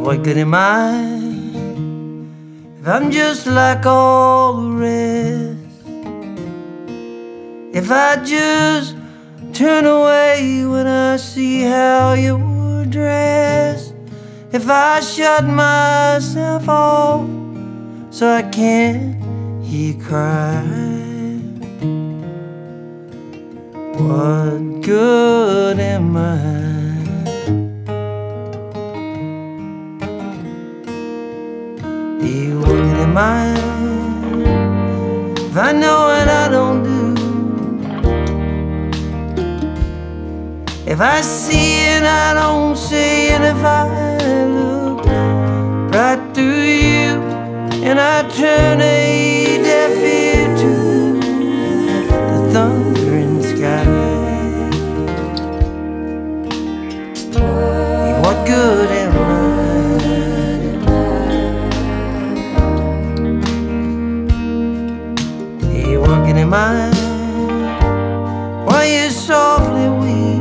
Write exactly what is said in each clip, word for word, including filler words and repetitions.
what good am I if I'm just like all the rest? If I just turn away when I see how you're dressed, if I shut myself off so I can't hear you cry, what good am I? Hey, what good am I if I know what I don't do? If I see and I don't see, and if I look right through you and I turn a deaf ear to the thundering sky, hey, what good am I? Hey, what good am I? Why you softly weep?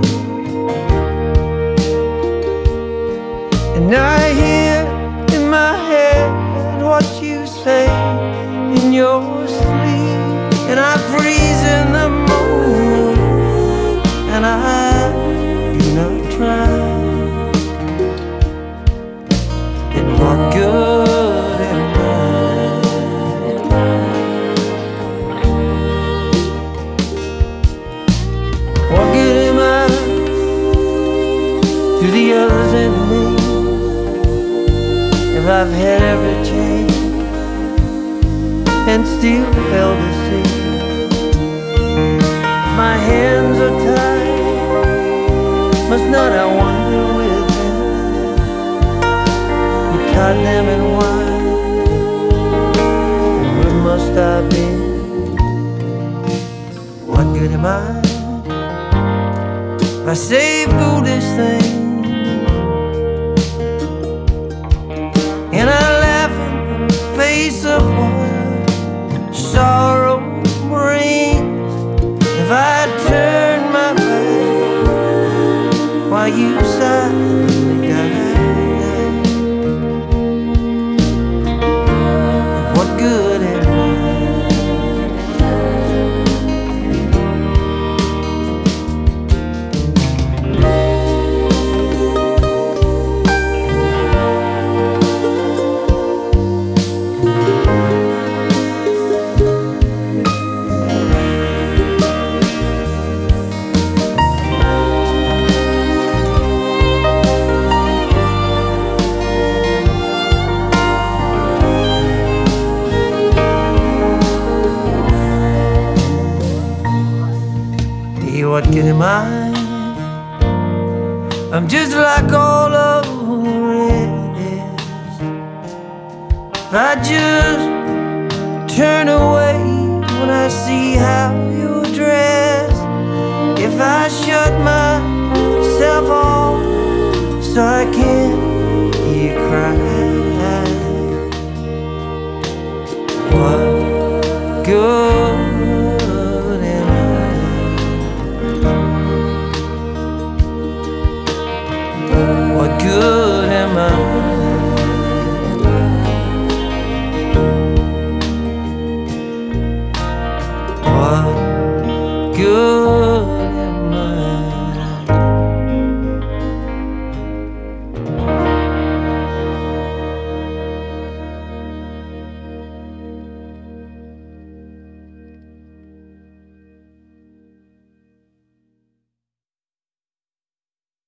And I hear in my head what you say in your sleep, and I freeze in the moment, and I do not try. And what good am I? What good am I to the others and me? If I've had every change and still felt the same, my hands are tied, must not I wander with them? Who tied them and why, and where must I be? What good am I if I say foolish things and I laugh in the face of what sorrow brings? If I turn my back while you silently die, what good am What good am I? I'm just like all of the rest. If I just turn away when I see how you're dressed, if I shut myself off so I can't hear you cry, what good? What good am I? What good?